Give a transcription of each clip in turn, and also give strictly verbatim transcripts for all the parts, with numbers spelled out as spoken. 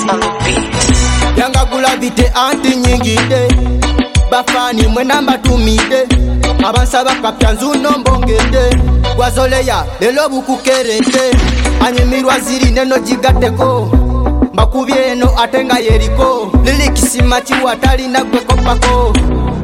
on the beat. Yanga gula vite anti nyingide bafani mwenamba tumide abansaba kapya nzuno mbongede gwazoleya lelo bukukerete anyimirwa ziri neno jigateko mbakubyeno atenga yeriko lili kisima chiwatali na gwekopako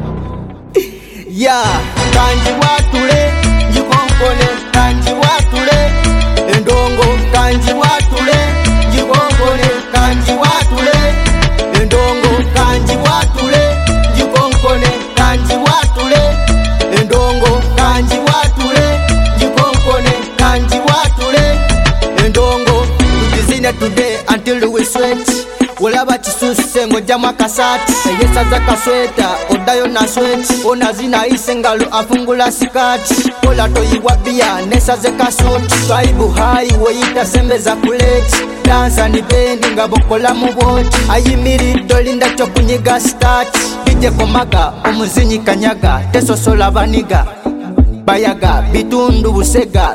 ya kanji watule jikonkone kanji watule endongo kanji watule jikonkone kanji watule endongo kanji watule jikonkone kanji watule endongo kanji watule jikonkone kanji watule endongo tuzine today until we sweat Olaba chisuse ngojama kasati Yesa zaka sweta, odayo na sweat Ona zina isengalo afungula sikati Ola toyiwa bia, nesa zeka suti Swaibu hai, woyita sembe za kuleti Dansa ni bendi, ngabokola muboti Ayimiri dolinda chokunyiga start Bije komaga, omuzinyi kanyaga Teso sola vaniga Bayaga, bitundu busega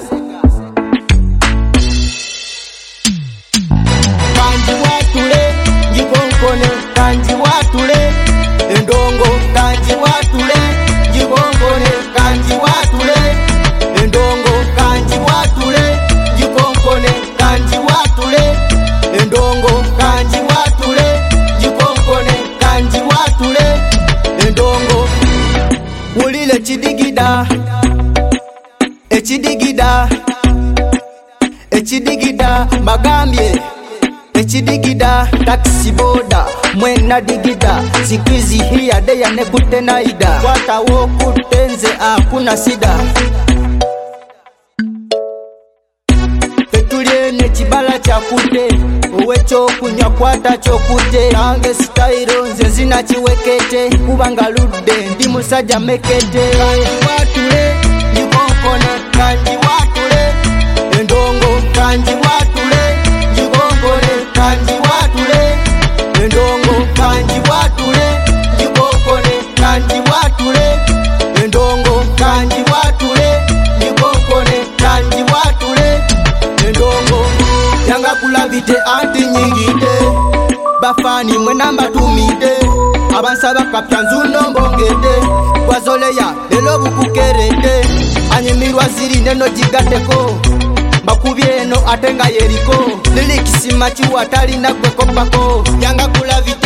Kanji watule endongo kanji watule jikonkone kanji watule endongo kanji watule jikonkone kanji watule endongo kanji watule jikonkone kanji watule endongo ulile chidigida echidigida echidigida magambye echidigida taxi boda mwena digida sikizi hiya deya nekute naida wata wokutenze akuna sida Petuliene chibala chakute Uwe chokunya kwata chokute Nange style nze zina chiwekete Kubanga lude ndi musaja mekete Kanji watule jikonkone kanji watule endongo kanji watule jikonkone kanji watule endongo kanji watule jikonkone kanji watule endongo kanji watule jikonkone kanji watule endongo yanga kula vite anti nyingide bafani mwenamba tumide abansaba kapya nzuno mbongede gwazoleya lelo bukukerete anyimirwa ziri neno jigateko Bakubyeno atenga yeriko lili kisima chiwatali na gwekopako yanga kula vite